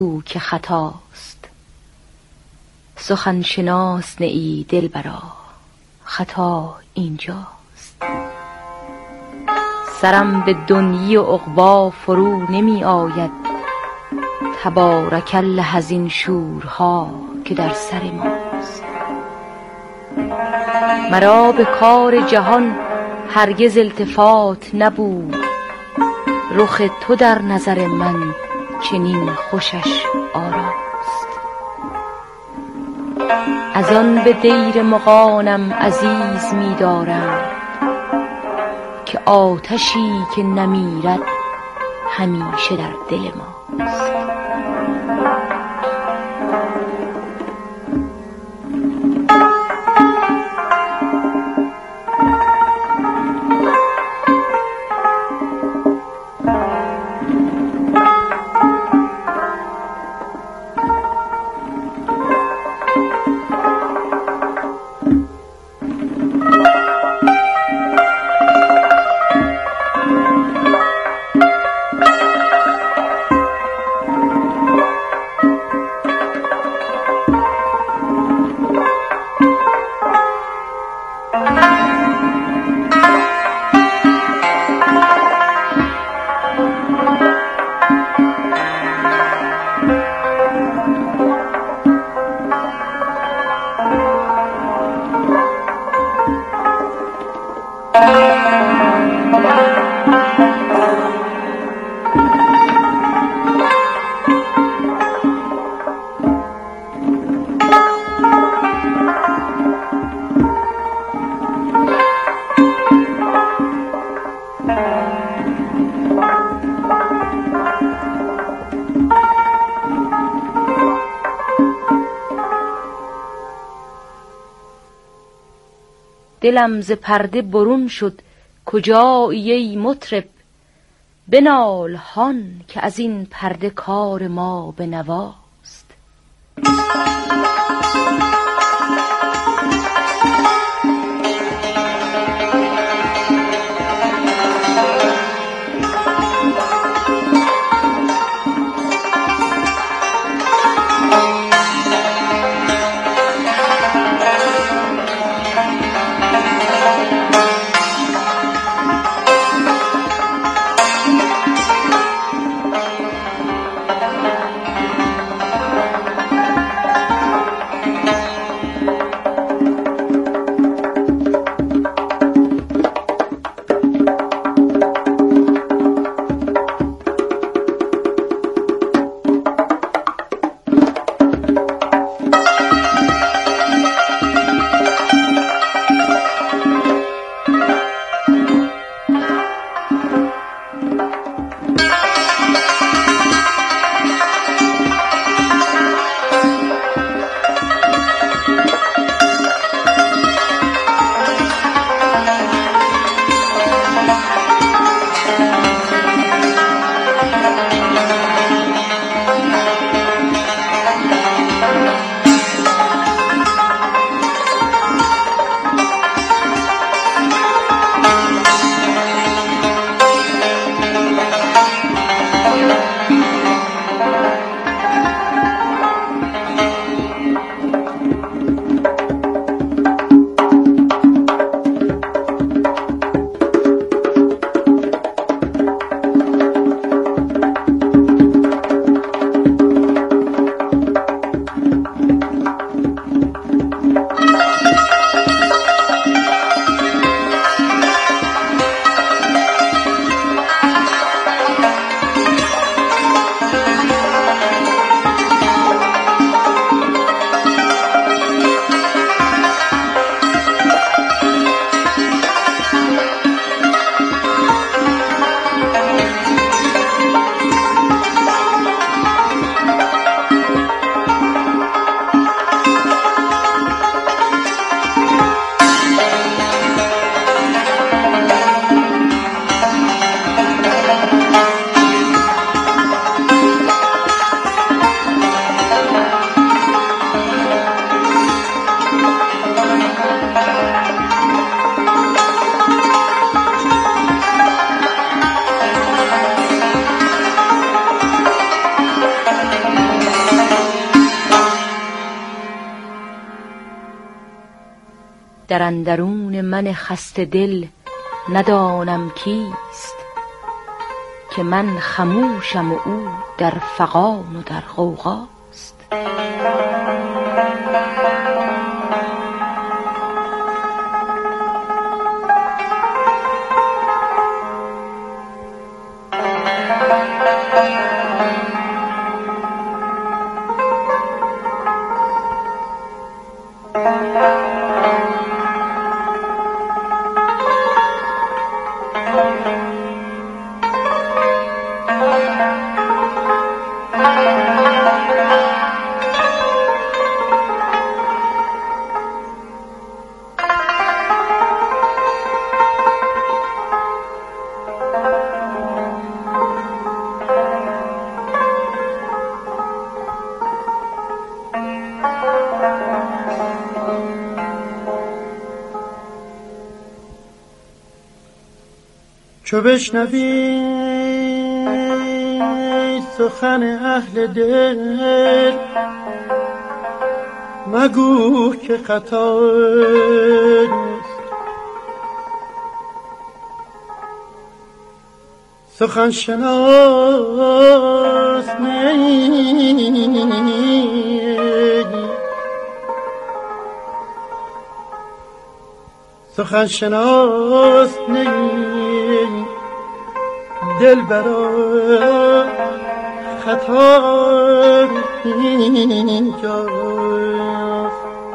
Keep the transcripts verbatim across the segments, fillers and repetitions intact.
او که خطاست. سخن شناس نه ای دلبرا، خطا اینجاست. سرم به دنیی و عقبی فرو نمی آید، تبارک الله از این شورها که در سر ماست. مرا به کار جهان هرگز التفات نبود، رخ تو در نظر من چنین خوشش آراست. از آن به دیر مغانم عزیز می دارند، که آتشی که نمیرد همیشه در دل ماست. دلم ز پرده برون شد کجایی ای مطرب، بنال هان که از این پرده کار ما به نواست. در اندرون من خسته دل ندانم کیست، که من خموشم و او در فغان و در غوغاست. چو بشنوی سخن اهل دل، مگو که خطاست. سخن شناس نی، سخن شناس نی، دل برا خطا اینجاست.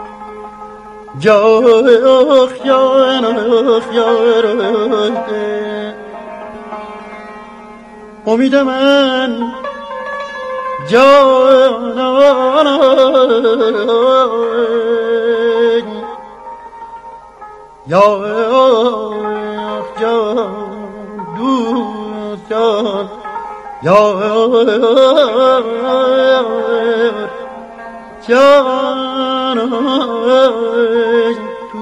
جاخ یارخ یارخ امید من جانان، یاخ جان دوست جان، یار جان تو.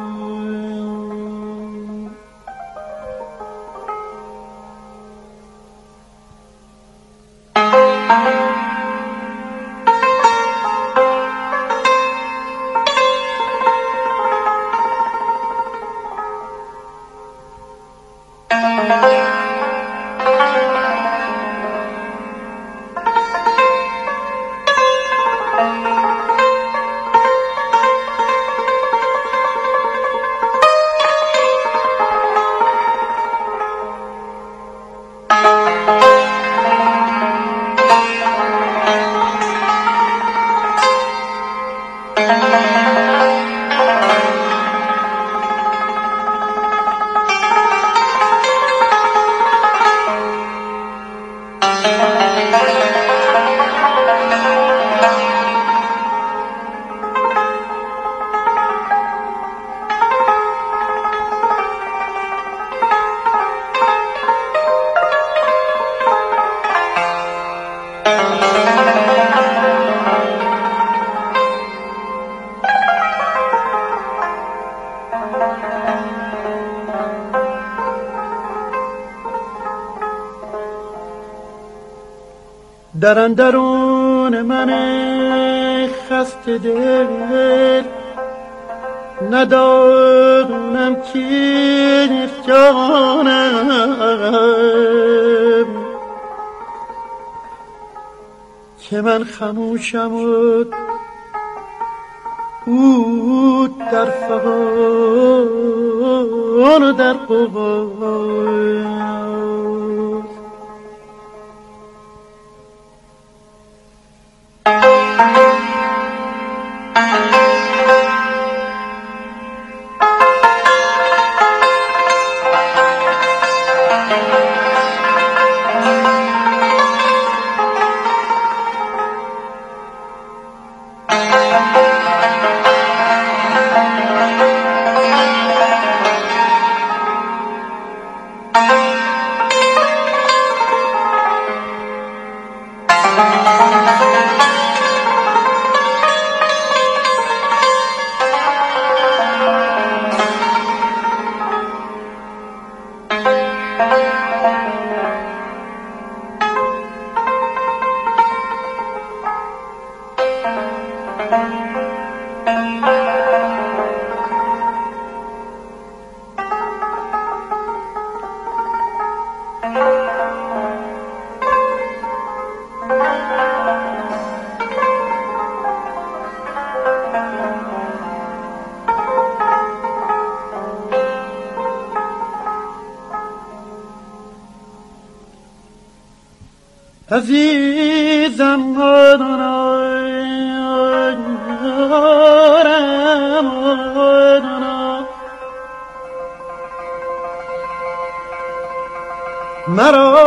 در اندرون من خسته دل ندانم کیست جانم، که من خموشم و او در فغان و در غوغاست. عزیزم مرا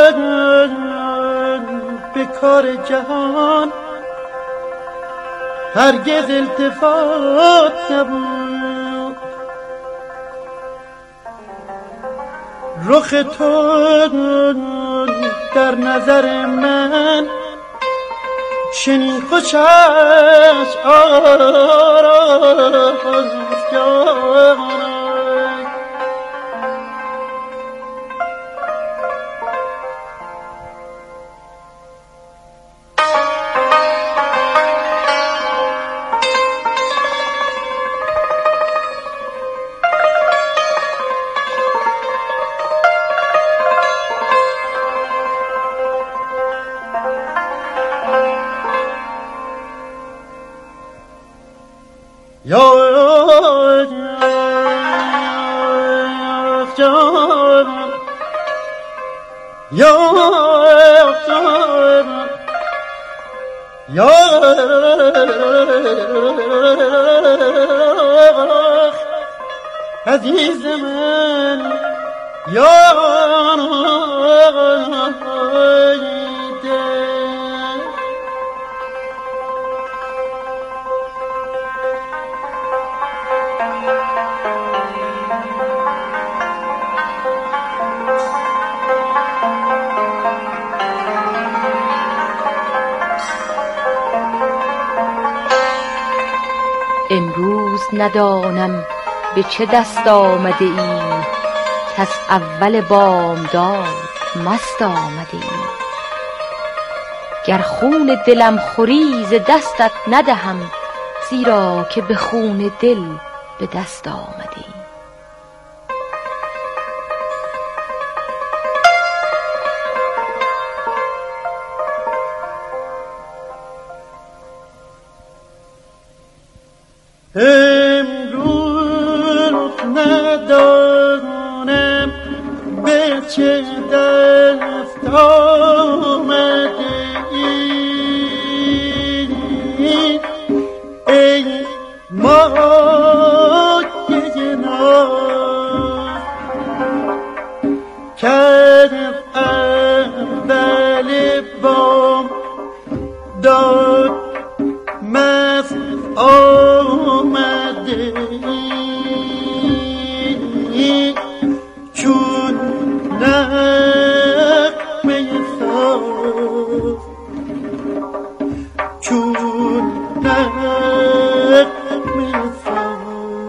به کار جهان هرگز التفات نبود. رخ تو در نظر من چنین خوش است آشکار. یا یا یا عزیز من یا امروز ندانم به چه دست آمده ای، کس اول بامداد مست آمده ای. گر خون دلم خوری ز دستت ندهم، زیرا که به خون دل به دست آمده ای. امروز ندانم به چه دست آمده ای، ای مایه ناز کردم اول بام داد مست آمده ای، چون نغمه ساز، چون نغمه ساز.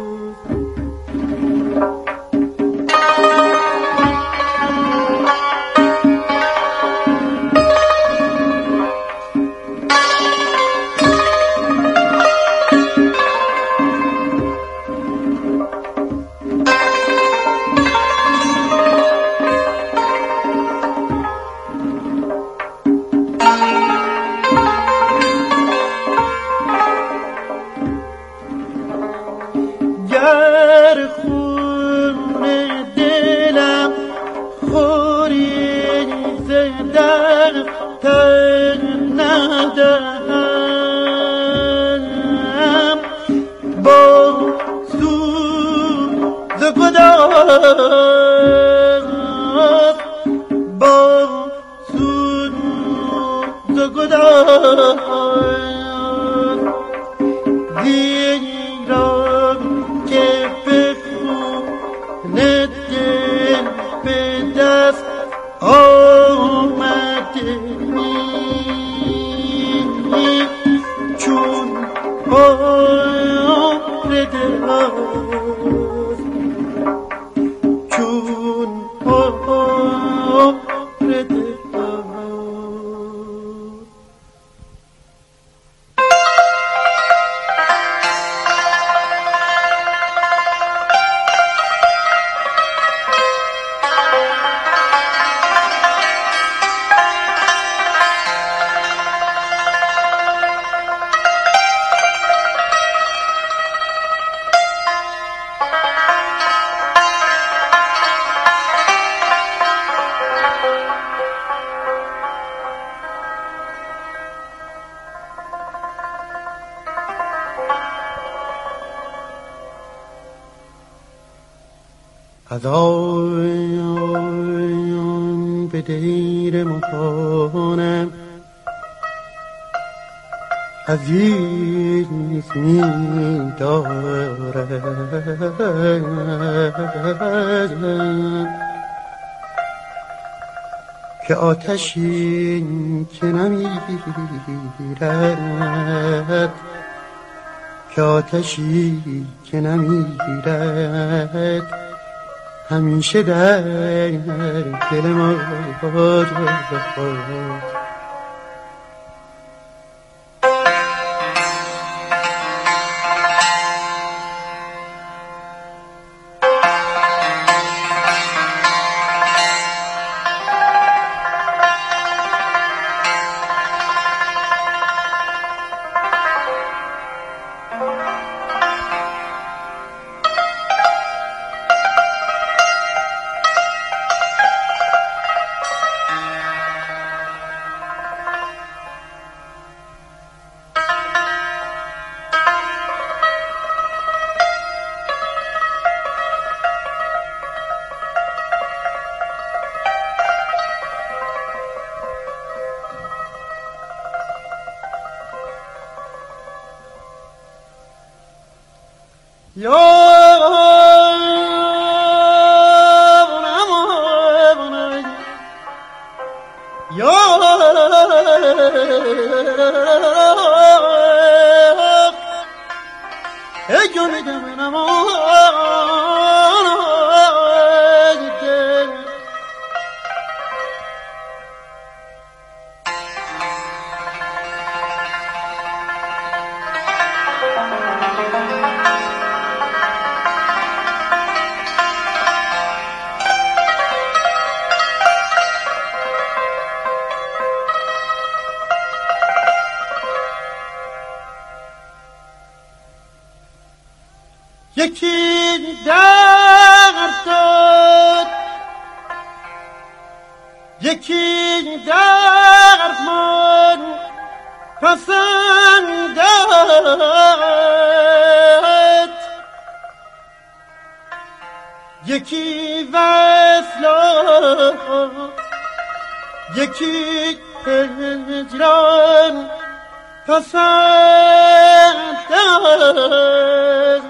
گر خون دلم خوری ز دستت ندهم، با سوز گداز، با سوز گداز زیرا که به خون دل به دست آمده ای، چون عمر دراز، چون عمر دراز. خدایان به دیر مکانم عزیز می دارم که آتشی که نمیرد که آتشی که نمیرد همیشه در دل ما یکی درد داد یکی درمان پسندد یکی وصل یکی هجران پسندد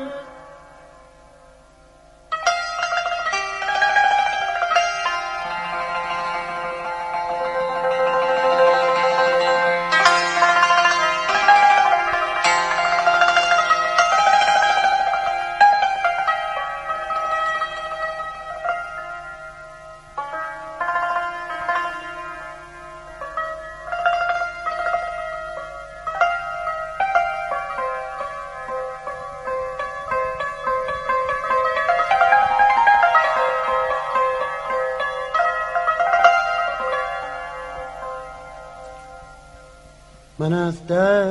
من از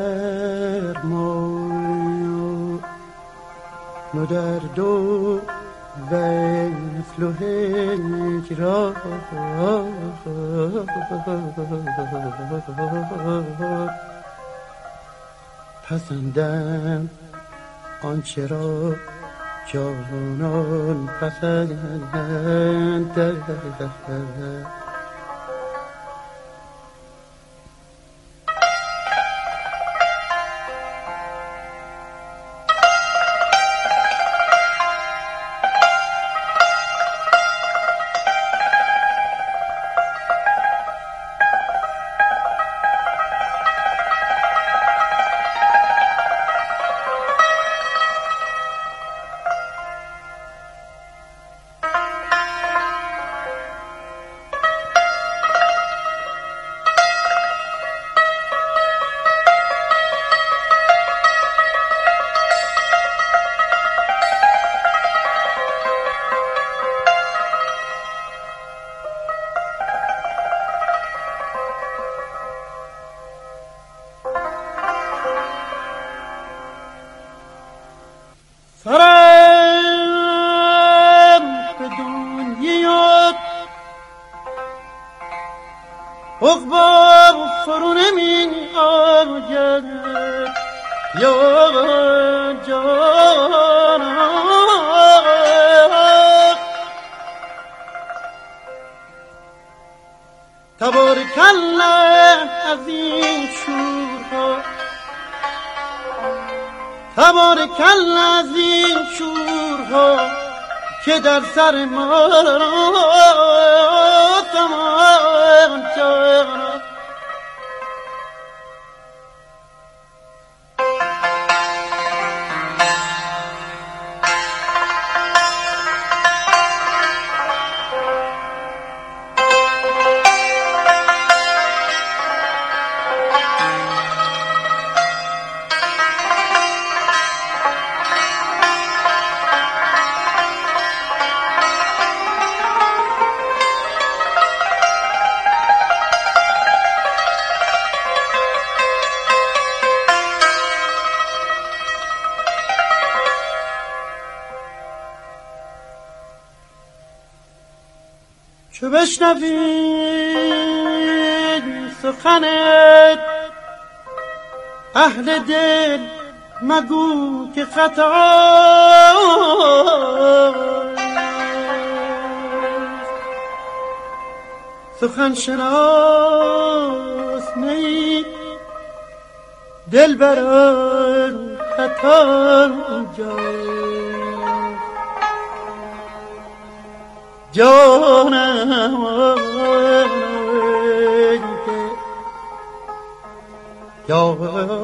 درمان و درد و وصل و هجران پسندم آنچه را جانان پسندد سرم به دنیا عقبا فرو نمی آید یا جانا تبارکالله از این شورها، تبارکالله از این شورها که در سر ما تمام شد. چو بشنوید سخن اهل دل مگو که خطا، سخن شناس نی دل بران خطا جای جانم یا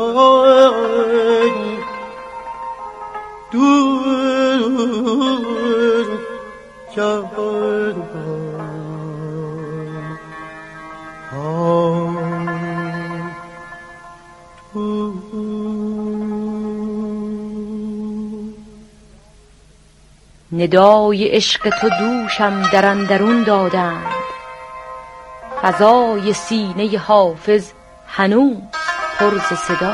دور جان ندای عشق تو دوشم در اندرون دادند، فضای سینه حافظ هنوز پر ز صدا.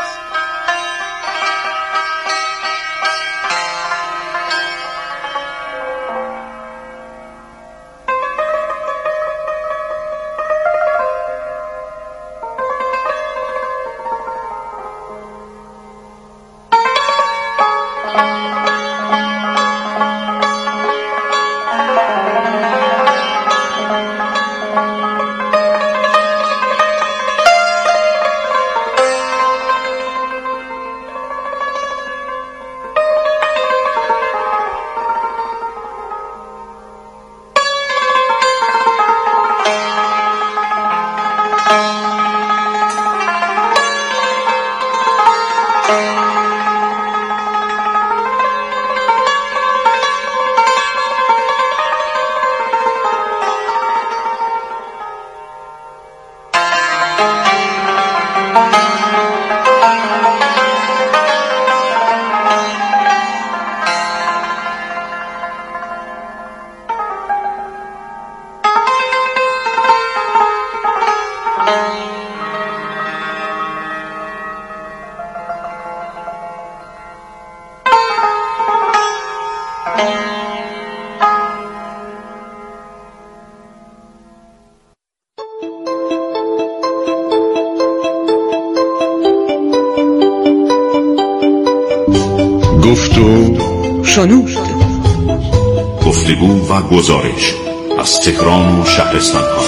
گفت و شنود. گفتگو و گزارش از تهران و شهرستان‌ها.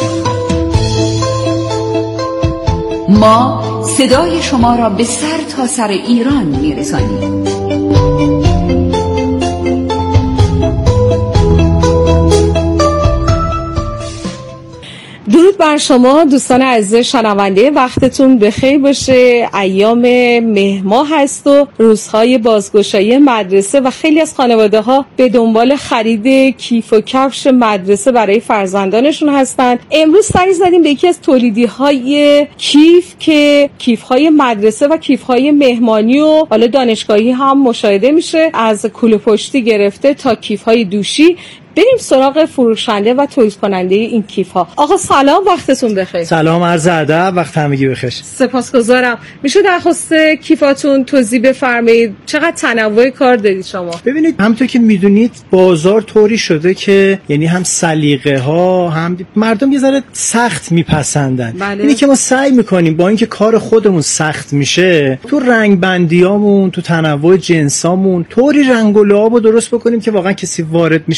ما صدای شما را به سر تا سر ایران می‌رسانیم. درود بر شما دوستان عزیز شنونده، وقتتون بخیر باشه. ایام مه ماه هست و روزهای بازگشایی مدرسه و خیلی از خانواده ها به دنبال خرید کیف و کفش مدرسه برای فرزندانشون هستن. امروز سری زدیم به یکی از تولیدی های کیف که کیف های مدرسه و کیف های مهمانی و حالا دانشگاهی هم مشاهده میشه، از کوله پشتی گرفته تا کیف های دوشی. بریم سراغ فروشنده و تولید کننده این کیف ها. آقا سلام، وقتتون بخیر. سلام، عرض ادب، وقت همگی بخیر. سپاسگزارم. میشه درخواست کیفاتون توضیح بفرمایید؟ چقدر تنوع کار دارید شما؟ ببینید، همونطور که میدونید بازار طوری شده که یعنی هم سلیقه ها هم مردم یه ذره سخت میپسندن. بله. اینی که ما سعی میکنیم با اینکه کار خودمون سخت میشه، تو رنگ بندیامون، تو تنوع جنسامون طوری رنگ و لعابو درست بکنیم که واقعا کسی وارد میشه دست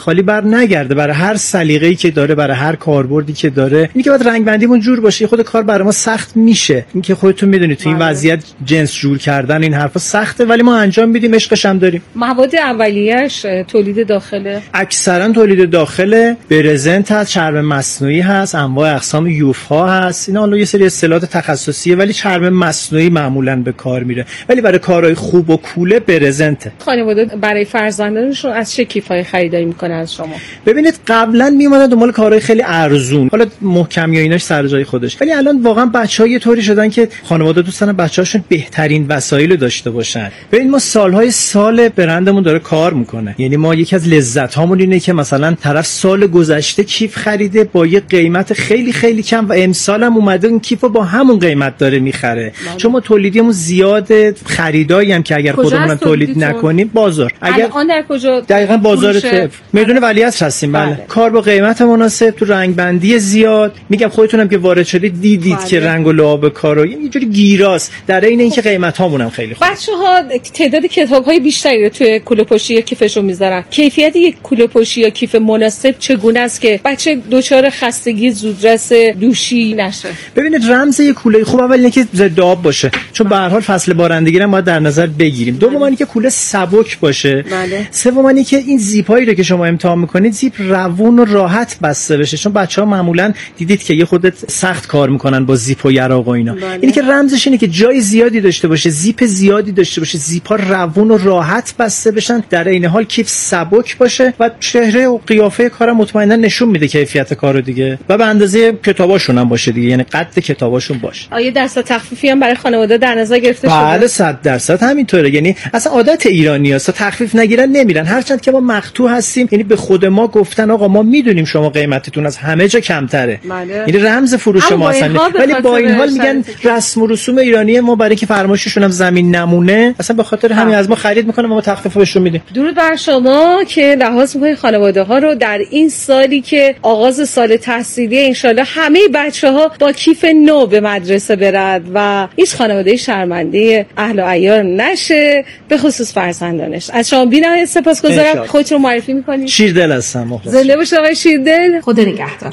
خالی بر نگرده. برای هر سلیقه‌ای که داره، برای هر کاربردی که داره، اینکه باید رنگ بندیمون جور باشه. خود کار برای ما سخت میشه، اینکه خودتون میدونید تو این وضعیت جنس جور کردن این حرفا سخته، ولی ما انجام میدیم، عشقش هم داریم. مواد اولیه‌اش تولید داخله، اکثرا تولید داخله، برزنت هست، چرم مصنوعی هست، انواع اقسام یوفا هست. اینا حالا یه سری اصطلاحات تخصصیه، ولی چرم مصنوعی معمولا به کار میره، ولی برای کارهای خوب و کوله برزنته. خانواده برای فرزندانشون از چه کیفای خریداری میکنه از شما؟ ببینید قبلا میومدن دنبال کارهای خیلی ارزون، حالا محکمی و ایناش سر جای خودش، ولی الان واقعا بچه‌ها یه طوری شدن که خانواده دوست دارن بچه‌هاشون بهترین وسایل رو داشته باشن. ببین ما سالهای سال برندمون داره کار میکنه، یعنی ما یکی از لذت‌هامون اینه که مثلا طرف سال گذشته کیف خریده با یه قیمت خیلی خیلی کم و امسال هم اومده این کیفو با همون قیمت داره میخره. چون ما تولیدیمون زیاده، خریدایی هم که اگر خودمون تولید نکنیم بازار. اگر الان در کجا؟ دقیقاً بازار تف میدون ولیعصر هستیم. بله. بله کار با قیمت مناسب، تو رنگ بندی زیاد. میگم خودتونم که وارد شدید دیدید بله. که رنگ و لعاب کارو یه جوری گیراست، در این اینکه قیمت هامون هم خیلی خوبه. بچه‌ها تعداد کتاب‌های بیشتری رو توی کوله پشتی یا کیفشون میذارن. کیفیت یک کوله پشتی یا کیف مناسب چگونه است که بچه دچار خستگی زودرس دوشی نشه؟ ببینید رمز یک کوله خوب اول اینه که ضد آب باشه، چون به هر حال فصل بارندگی رو باید در نظر بگیریم. دوم اینه که کوله سبک باشه. بله. سوم اینه که این زیپایی رو که شما امتحان میکنید زیپ روون و راحت بسته بشه، چون بچه‌ها معمولا دیدید که یه خودت سخت کار میکنن با زیپ و یراق و اینا. بله. اینی که رمزش اینه که جای زیادی داشته باشه، زیپ زیادی داشته باشه، زیپا روون و راحت بسته بشن، در عین حال کیف سبک باشه و چهره و قیافه کارم مطمئنا نشون میده کیفیت کارو دیگه، و به اندازه کتاباشون هم باشه دیگه، یعنی قد کتاباشون باشه. آیا درصد تخفیفی هم برای خانواده در نظر گرفته شده؟ بله صد درصد همینطوره. یعنی اصلا عادت ایرانی‌هاست تخفیف نگیرن نمیرن، هرچند که ما مقطوع هستیم. یعنی به خود ما گفتن آقا ما میدونیم شما قیمتتون از همه جا کمتره، یعنی رمز فروش ما اصلا، ولی با این حال میگن رسم و رسوم ایرانی ما برای که فرمایششون هم زمین نمونه، اصلا به خاطر همین از ما خرید میکنه و ما تخفیف بهشون میدیم. درود بر شما که لحاظ می‌کنید خانواده ها رو در این سالی که آغاز سال تحصیلی انشالله همه بچه‌ها با کیف نو به مدرسه برد و هیچ خانواده شرمنده اهل و عیار نشه، به خصوص فرزندانش. از شما بی‌نهایت سپاسگزارم. خودتون رو معرفی می‌کنید؟ شیردل هستم. زنده باشید آقای شیردل. خدا نگهدار.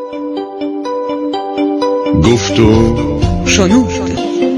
گفتو شنود.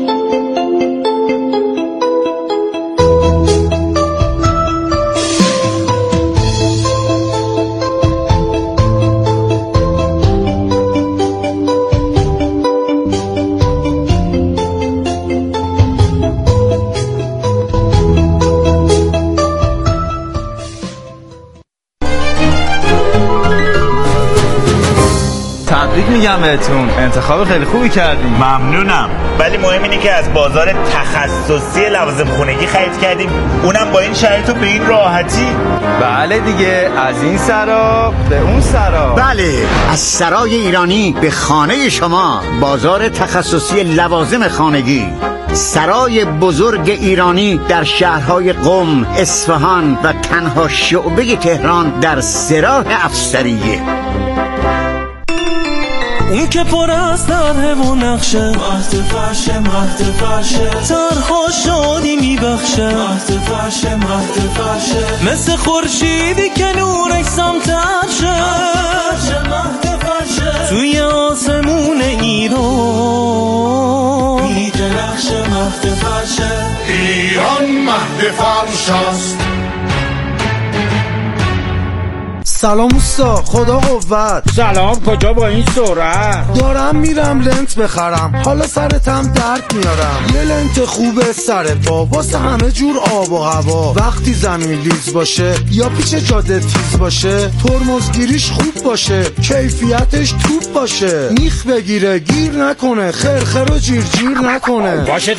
تبریک میگم بهتون، انتخاب خیلی خوبی کردیم. ممنونم، ولی مهم اینه که از بازار تخصصی لوازم خونگی خرید کردیم، اونم با این شرایط و به این راحتی. بله دیگه، از این سرا به اون سرا. بله، از سرای ایرانی به خانه شما، بازار تخصصی لوازم خانگی، سرای بزرگ ایرانی در شهرهای قم، اصفهان و تنها شعبه تهران در سراح افسریه. اون که پر از طرح و نقشه، مهد فرشه مهد فرشه، طرحها شادی میبخشه، مهد فرشه مهد فرشه، مثل خورشیدی که نورش سمت عرشه، مهد فرشه، توی آسمون ایران میدرخشه، مهد فرشه، ایران مهد فرش است. سلام اوستا، خدا قوت. سلام، کجا با این سرعت؟ دارم میرم لنت بخرم، حالا سرتم درد میارم. یه لنت خوبه سر پا واسه همه جور آب و هوا، وقتی زمین لیز باشه یا پیچ جاده تیز باشه، ترمزگیریش خوب باشه، کیفیتش توپ باشه، میخ بگیره گیر نکنه، خرخر و جیر جیر نکنه. باشه